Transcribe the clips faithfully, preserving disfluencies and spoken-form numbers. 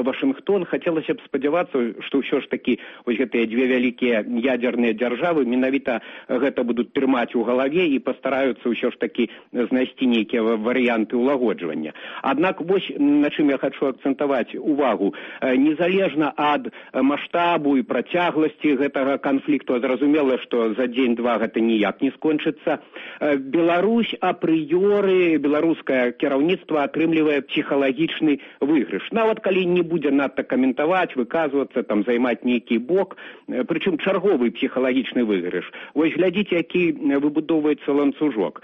Вашингтон. Хацелася б спадзявацца, што ўсё ж такі вось гэтыя дзве вялікія ядзерныя дзяржавы менавіта гэта будуць трымаць у галаве і пастараюцца ўсё ж такі знайсці нейкія варыянты ўлагоджвання. Аднак вось на чым я хачу акцэнтаваць увагу. Незалежна ад маштабу і працягласці гэтага канфлікту, зразумела, што за дзень-два гэта ніяк не скончыцца. Беларусь апрыёры, беларускае кіраўніцтва атрымлівае псіхалагічны выйгрыш. Нават калі не будзе надта каментаваць, выказвацца, там займаць нейкі бок, прычым чарговы псіхалагічны выйгрыш. Вось глядзіце, які выбудоўваецца ланцужок.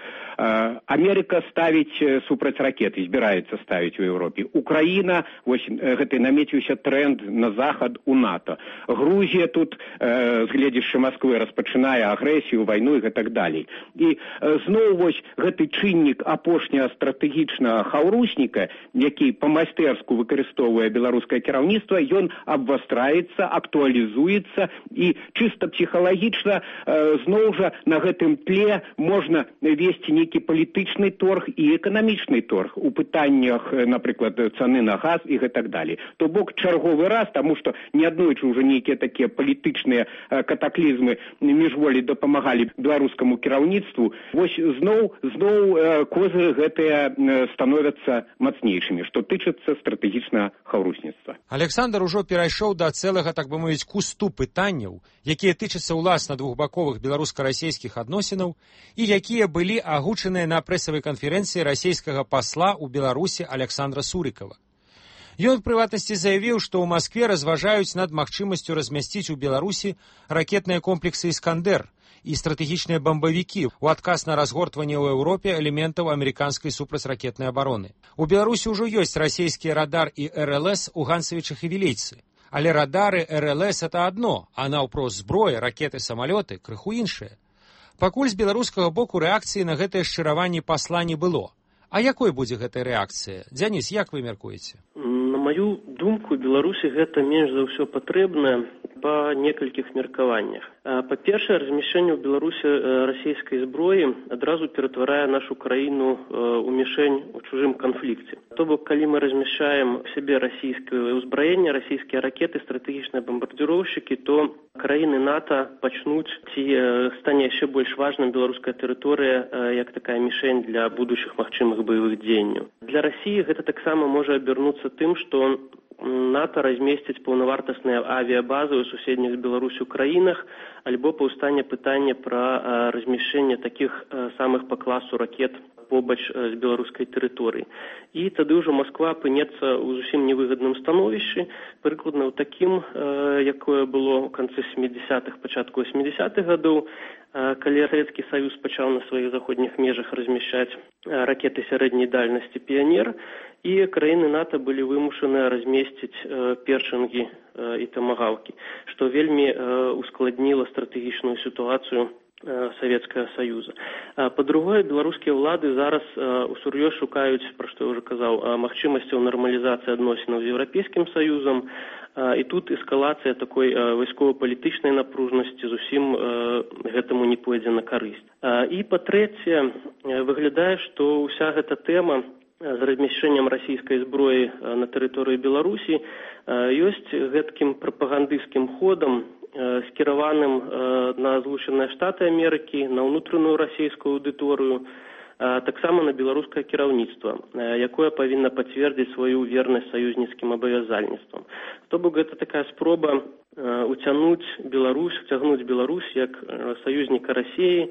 Амерыка ставіць супраць ракеты, збіраецца ставіць у Еўропе. Украіна, вось гэты намеціўся тренд на захад у НАТО. Грузія тут, з гледзяшча Масквы, распачынае агрэсію, вайну і гэтак далей. І зноў вось гэты чыннік апошняга стратэгічнага хаўрусніка, які па-майстэрску выкарыстоўвае беларускае кіраўніцтва, ён абвастраецца, актуалізуецца і чыста псіхалагічна зноў жа на гэтым тле можна весці нейкі палітычны торг і эканамічны торг у пытаннях, напрыклад, цаны на газ і гэтак далей. То бок чарговы раз, таму што неаднойчы ўжо нейкія такія палітычныя катаклізмы міжволі дапамагалі беларускаму кіраўніцтву, вось зноў зноў козыры гэтыя становяцца мацнейшымі, што тычыцца стратэгічнага хаўрусніцтва. Александр ужо перайшоў да цэлага, так бы мовіць, кусту пытанняў, якія тычацца ўласна двухбаковых беларуска-расейскіх адносінаў і якія былі агучаныя на прэсавай канферэнцыі расійскага пасла ў Беларусі Александра Сурыкава. Ён, у прыватнасці, заявіў, што ў Маскве разважаюць над магчымасцю размясціць у Беларусі ракетныя комплексы «Іскандер» і стратэгічныя бамбавікі ў адказ на разгортванне ў Еўропе элементаў амерыканскай супрацьракетнай абароны. У Беларусі ўжо ёсць расійскія радар і эр эл эс у Ганцавічах і Вілейцы. Але радары эр эл эс – это адно, а наўпрост зброя, ракеты, самалёты – крыху іншае. Пакуль з беларускага боку рэакцыі на гэтае шчыраванне пасла не было. А якой будзе гэтая рэакцыя? Дзяніс, як вы мяркуеце? На маю думку, Беларусі гэта менш за ўсё патрэбна па некалькіх меркаваннях. Па-першае, размяшчэнне ў Беларусі расійскай зброі адразу ператварае нашу краіну ў мішень у чужым канфлікце. То бок, калі мы размяшчаем сябе расійскае ўзбраенне, расійскія ракеты, стратэгічныя бамбардзіроўшчыкі, то краіны НАТО пачнуць ці стане яшчэ больш важным беларуская тэрыторыя як такая мішень для будучых магчымых баявых дзеянняў. Для Расіі гэта таксама можа абернуцца тым, што НАТО размесціць паўнавартасныя авіябазы ў суседніх з Беларусю краінах, альбо паўстане пытанне пра размяшчэнне такіх самых па класу ракет побач з беларускай тэрыторыі. І тады ўжо Масква апынецца ў зусім невыгадным становішчы, прыкладна ў такім, якое было ў канцы сямідзясятых, пачатку восьмідзясятых гадоў, калі Савецкі Саюз пачаў на сваіх заходніх межах размяшчаць ракеты сярэдняй дальнасці «Піянер», і краіны НАТО былі вымушаныя размесціць першынгі і тамагаўкі, што вельмі ускладніла стратэгічную сітуацыю Савецкага Саюза. Па-другое, беларускія ўлады зараз усур'ёз шукаюць, пра што я ўжо казаў, магчымасцяў нармалізацыі адносінаў з Еўрапейскім Саюзам, і тут эскалацыя такой вайсково-палітычнай напружнасці зусім гэтаму не пойдзе на карысць. І па-трэцяе, выглядае, што ўся гэта тэма з размяшчэннем расійскай зброі на тэрыторыі Беларусі ёсць гэткім прапагандысцкім ходам, скіраваным на Злучаныя Штаты Амерыкі, на ўнутраную расійскую аўдыторыю, таксама на беларускае кіраўніцтва, якое павінна пацвердзіць сваю вернасць саюзніцкім абавязальніцтвам. То бок гэта такая спроба уцягнуць Беларусь, уцягнуць Беларусь як саюзніка Расіі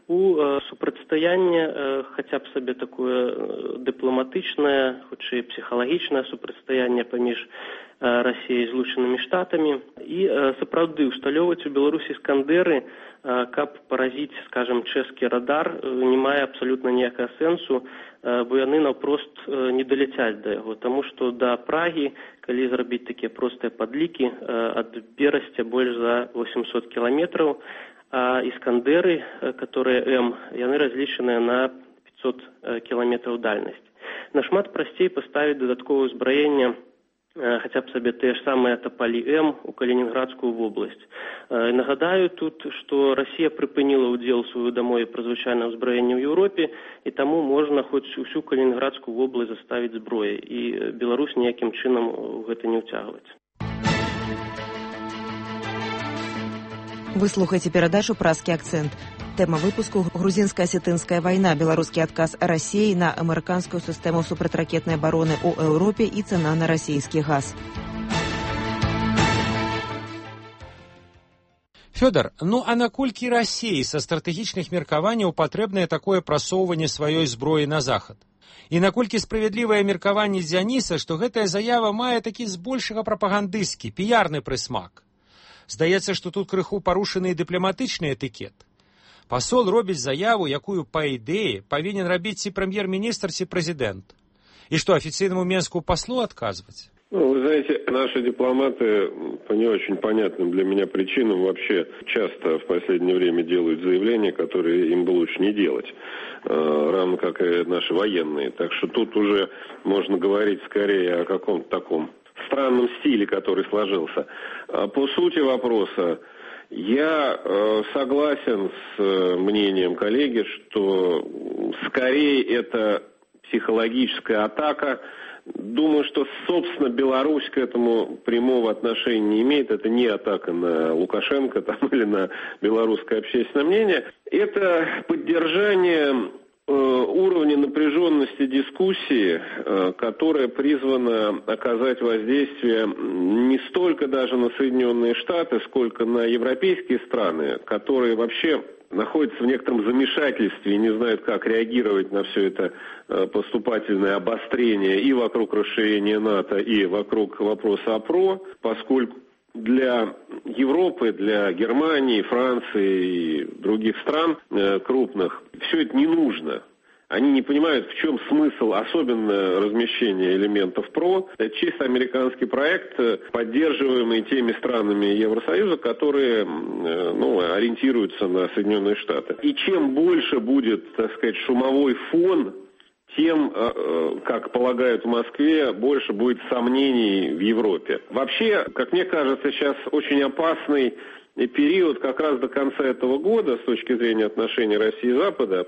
у супрацьстаянне, хаця б сабе такое дыпламатычнае, хутчэй псіхалагічнае супрацьстаянне паміж Расіяй і Злучанымі Штатамі і сапраўды усталёўваць у Беларусі «Іскандеры», каб паразіць, скажем, чэшскі радар, не мае абсалютна ніякага сэнсу, бо яны наўпрост не даляцяць да яго, таму што да Прагі, калі зрабіць такія простыя падлікі, ад Берасця больш за восемьсот кіламетраў, а «Іскандеры», которые М, яны разлічаныя на пятьсот кіламетраў дальнасць. Нашмат прасцей паставіць дадатковае ўзбраенне хаця б сабе тыя ж самыя тапалі М у Калінінградскую вобласць. Нагадаю тут, што Расія прыпыніла ўдзел сваю дамове пра звычайнае ўзбраенне ў Еўропе, і таму можна хоць усю Калінінградскую вобласць заставіць зброяй, і Беларусь ніякім чынам у гэта не ўцягваць. Вы слухаеце перадачу «Празкі акцэнт». Тэма выпуску – грузінска-асетынская вайна, беларускі адказ Расіі на амерыканскую сістэму супрацьракетнай абароны ў Еўропе і цана на расійскі газ. Фёдор, ну а наколькі Расіі са стратэгічных меркаванняў патрэбнае такое прасоўванне сваёй зброі на захад? І наколькі справядлівае меркаванне Дзяніса, што гэтая заява мае такі збольшага прапагандысцкі, піярны прысмак? Здаецца, што тут крыху парушаны дыпламатычны этыкет. Пасол робіць заяву, якую, па ідэі, павінен рабіць ці прэм'ер-міністр, ці прэзідэнт. І што, афіцыйнаму менскую паслу адказваць? Ну, вы знаете, наши дипломаты по не очень понятным для меня причинам вообще часто в последнее время делают заявления, которые им бы лучше не делать, равно как и наши военные. Так что тут уже можно говорить скорее о каком-то таком странном стиле, который сложился. По сути вопроса, я э, согласен с э, мнением коллеги, что скорее это психологическая атака. Думаю, что, собственно, Беларусь к этому прямого отношения не имеет. Это не атака на Лукашенко там, или на белорусское общественное мнение. Это поддержание уровня напряженности дискуссии, которая призвана оказать воздействие не столько даже на Соединенные Штаты, сколько на европейские страны, которые вообще находятся в некотором замешательстве и не знают, как реагировать на все это поступательное обострение и вокруг расширения НАТО, и вокруг вопроса ОПРО, поскольку для Европы, для Германии, Франции и других стран э, крупных все это не нужно. Они не понимают, в чем смысл, особенно размещения элементов ПРО. Это чисто американский проект, поддерживаемый теми странами Евросоюза, которые э, ну, ориентируются на Соединенные Штаты. И чем больше будет, так сказать, шумовой фон, тем, как полагают в Москве, больше будет сомнений в Европе. Вообще, как мне кажется, сейчас очень опасный период как раз до конца этого года с точки зрения отношений России и Запада,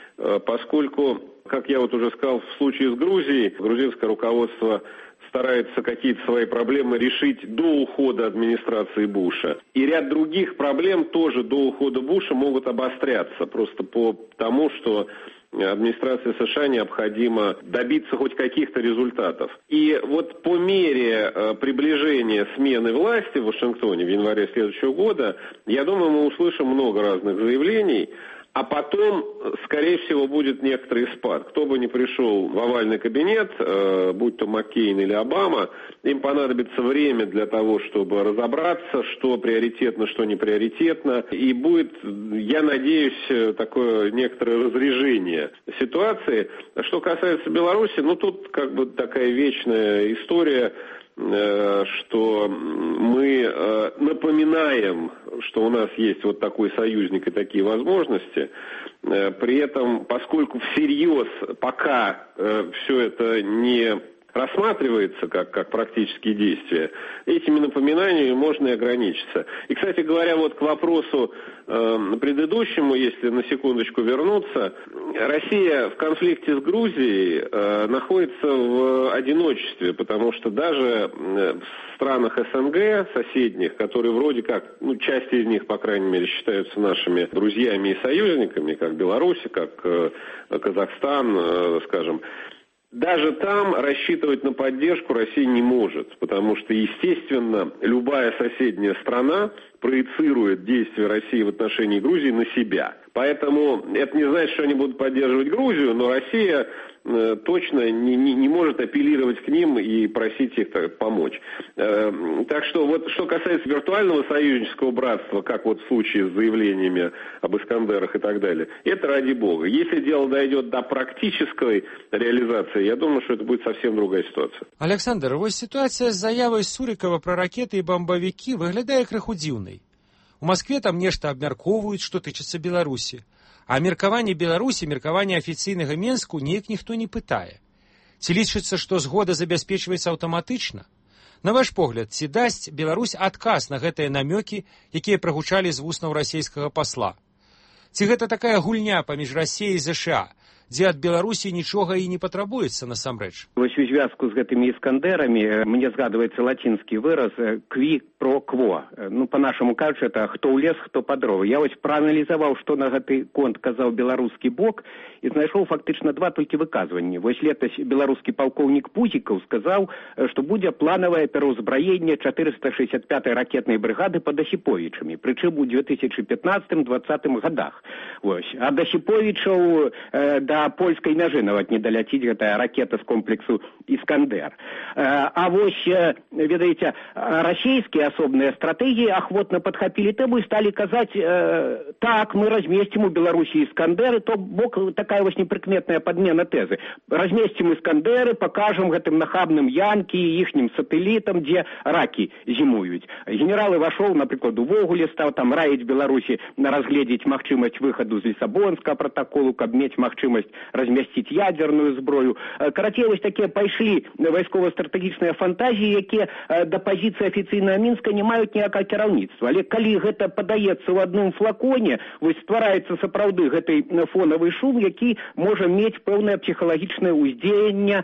поскольку, как я вот уже сказал, в случае с Грузией, грузинское руководство старается какие-то свои проблемы решить до ухода администрации Буша. И ряд других проблем тоже до ухода Буша могут обостряться, просто по тому, что администрации США необходимо добиться хоть каких-то результатов. И вот по мере э, приближения смены власти в Вашингтоне в январе следующего года, я думаю, мы услышим много разных заявлений, а потом, скорее всего, будет некоторый спад. Кто бы ни пришел в овальный кабинет, э, будь то Маккейн или Обама, им понадобится время для того, чтобы разобраться, что приоритетно, что не приоритетно. И будет, я надеюсь, такое некоторое разрежение ситуации. Что касается Беларуси, ну тут как бы такая вечная история, что мы напоминаем, что у нас есть вот такой союзник и такие возможности. При этом, поскольку всерьез пока все это не рассматривается как, как практические действия, этими напоминаниями можно и ограничиться. И, кстати говоря, вот к вопросу э, предыдущему, если на секундочку вернуться, Россия в конфликте с Грузией э, находится в одиночестве, потому что даже в странах СНГ соседних, которые вроде как, ну, часть из них, по крайней мере, считаются нашими друзьями и союзниками, как Беларусь, как э, Казахстан, э, скажем, даже там рассчитывать на поддержку Россия не может, потому что, естественно, любая соседняя страна проецирует действия России в отношении Грузии на себя. Поэтому это не значит, что они будут поддерживать Грузию, но Россия э, точно не, не, не может апеллировать к ним и просить их так, помочь. Э, так что вот что касается виртуального союзнического братства, как вот в случае с заявлениями об Искандерах и так далее, это ради бога. Если дело дойдет до практической реализации, я думаю, что это будет совсем другая ситуация. Александр, вот ситуация с заявой Сурикова про ракеты и бомбовики выглядает крыху дзіўнай. У Москве там нешта абмяркоўваюць, што тычыцца Беларусі. А меркаванне Беларусі, меркаванне афіцыйнага Менску неяк ніхто не пытае. Ці лічыцца, што згода забяспечваецца аўтаматычна? На ваш погляд, ці дасць Беларусь адказ на гэтыя намёкі, якія прагучалі з вуснаў расійскага пасла? Ці гэта такая гульня паміж Расіяй і ЗША, дзе ад Беларусі нічога і не патрабуецца насамрэч? Вось у звязку з гэтымі іскандерамі мне згадваецца лацінскі выраз «кві про кво». Ну, па-нашаму кажучы, это «хто ў лес, хто па дровы». Я вось прааналізаваў, што на гэты конт казаў беларускі бок, і знайшоў фактычна два толькі выказванні. Вось летась беларускі палкоўнік Пузікаў сказаў, што будзе планавае пераўзбраенне чатырыста шэсцьдзесят пятай ракетнай брыгады пад Асіповічамі, прычым у две тысячи пятнадцатым двадцатым гадах. Вось. Ад Асіповічаў э, да польскай мяжы нават не даляціць гэтая ракета з комплексу «Іскандер». Э, а вось, э, ведаеце, расійскія асобныя стратэгіі ахвотна падхапілі тэму і сталі казаць, э, так, мы размесцім у Беларусі «Іскандеры», то бок такая вось непрыкметная падмена тэзы. Размесцім «Іскандеры», пакажам гэтым нахабным Янкі і іхнім сатэлітам, дзе ракі зімуюць. Генерал Івашоў, напрыклад, увогуле стаў там раіць Беларусі разгледзець магчымасць выхаду з Лісабонскага пратаколу, каб мець магчымасць размясціць ядзерную зброю. Карацей, вось такія пайшлі вайскова-стратэгічныя фантазіі, якія да пазіцыі афіцыйнага Мінска не маюць ніякага кіраўніцтва. Але калі гэта падаецца ў адным флаконе, вось ствараецца сапраўды гэты фонавы шум, які можа мець пэўнае псіхалагічнае ўздзеянне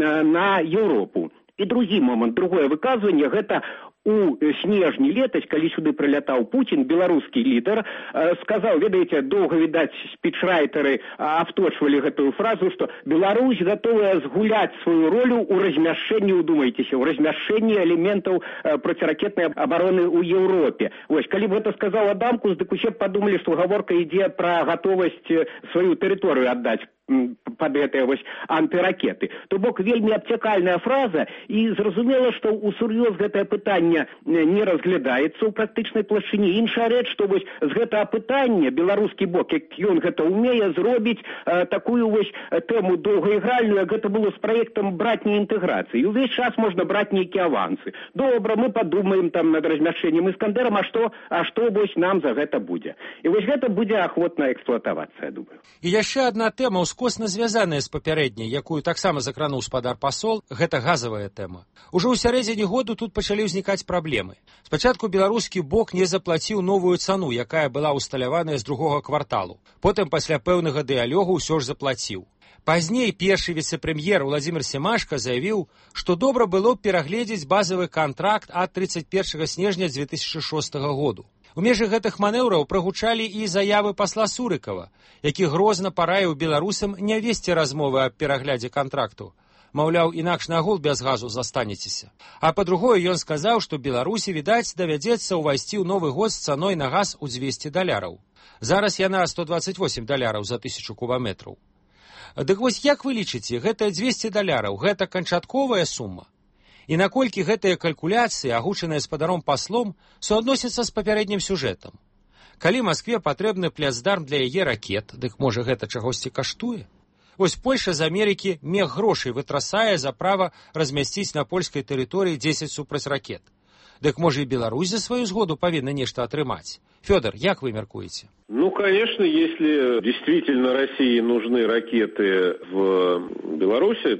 на Еўропу. І другі момант, другое выказванне, гэта у снежні летась, калі сюды прылятаў Пуцін, беларускі лідар, э, сказаў, ведаеце, доўга, відаць, спічрайтары авточвалі гэтую фразу, што Беларусь гатовая згуляць сваю ролю ў размяшчэнні, удумайцеся, ў размяшчэнні элементаў э, проціракетнай абароны ў Еўропе. Вось, калі б гэта сказаў Адамкус, дык усе б падумалі, што гаворка ідзе пра гатовасць сваю тэрыторыю аддаць пад гэтыя вось антыракеты. То бок вельмі абцякальная фраза, і зразумела, што ў сур'ёз гэтае пытанне не разглядаецца ў практычнай плашчыне. Іншая рэч, што вось з гэтага пытання беларускі бок, як ён гэта ўмее, зробіць э, такую вось тэму доўгаігральную, як гэта было з праектам братняй інтэграцыі. І ўвесь час можна браць нейкія авансы. Добра, мы падумаем там над размяшчэннем Іскандерам, а што, а што вось нам за гэта будзе. І вось гэта будзе ахвотна эксплуатавацца, я думаю. І яшчэ адна тэма ускосна звязаная з папярэдняй, якую таксама закрануў спадар пасол, гэта газавая тэма. Ужо ў сярэдзіне году тут пачалі ўзнікаць праблемы. Спачатку беларускі бок не заплаціў новую цану, якая была ўсталяваная з другога кварталу. Потым пасля пэўнага дыялогу ўсё ж заплаціў. Пазней першы віцэ-прэм'ер Владзімір Семашка заявіў, што добра было б перагледзець базавы кантракт ад тридцать першага снежня две тысячи шостага году. У межах гэтых манеўраў прагучалі і заявы пасла Сурыкава, які грозна параіў беларусам не весці размовы аб пераглядзе кантракту. Маўляў, інакш на гул без газу застанецеся. А па-другое, ён сказаў, што Беларусі, відаць, давядзецца ўвайсці ў новы год з цаной на газ у дзвесце даляраў. Зараз яна сто двадцать восемь даляраў за тысячу кубаметраў. Дык вось як вы лічыце, гэтыя дзвесце даляраў, гэта канчатковая сума? І наколькі гэтыя калькуляцыі, агучаныя спадаром паслом, суадносяцца з папярэднім сюжэтам? Калі Маскве патрэбны пляцдарм для яе ракет, дык можа гэта чагосьці каштуе? Вось Польша з Амерыкі мех грошай вытрасае за права размясціць на польскай тэрыторыі дзесяць супрацьракет. Дык можа і Беларусь за сваю згоду павінна нешта атрымаць? Фёдор, як вы мяркуеце? Ну, конечно, если действительно России нужны ракеты в Беларуси,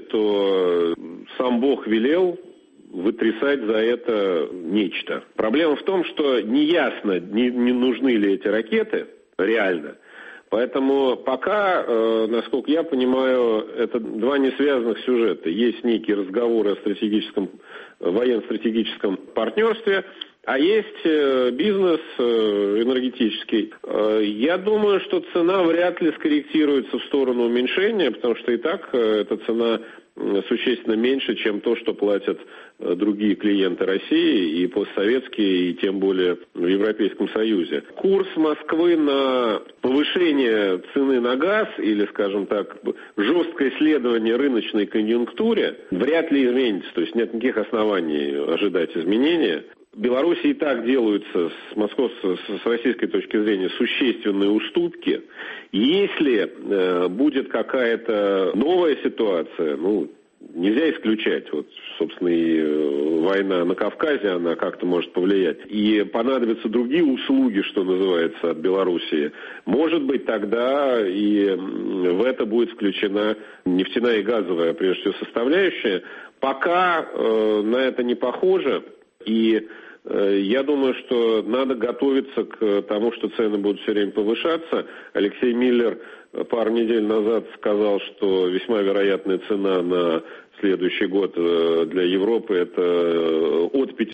то сам Бог велел вытрясать за это нечто. Проблема в том, что неясно, не, не нужны ли эти ракеты реально. Поэтому пока, э, насколько я понимаю, это два несвязанных сюжета. Есть некие разговоры о стратегическом, военно-стратегическом партнерстве, а есть э, бизнес э, энергетический. Э, я думаю, что цена вряд ли скорректируется в сторону уменьшения, потому что и так э, эта цена существенно меньше, чем то, что платят другие клиенты России, и постсоветские, и тем более в Европейском Союзе. Курс Москвы на повышение цены на газ, или, скажем так, жесткое исследование рыночной конъюнктуре, вряд ли изменится. То есть нет никаких оснований ожидать изменения. В Беларуси и так делаются с московской, с российской точки зрения существенные уступки. Если э, будет какая-то новая ситуация, ну, нельзя исключать, вот, собственно, и э, война на Кавказе, она как-то может повлиять, и понадобятся другие услуги, что называется, от Белоруссии, может быть, тогда и в это будет включена нефтяная и газовая, прежде всего, составляющая. Пока э, на это не похоже, и э, я думаю, что надо готовиться к тому, что цены будут все время повышаться. Алексей Миллер пару недель назад сказал, что весьма вероятная цена на следующий год для Европы это от пяти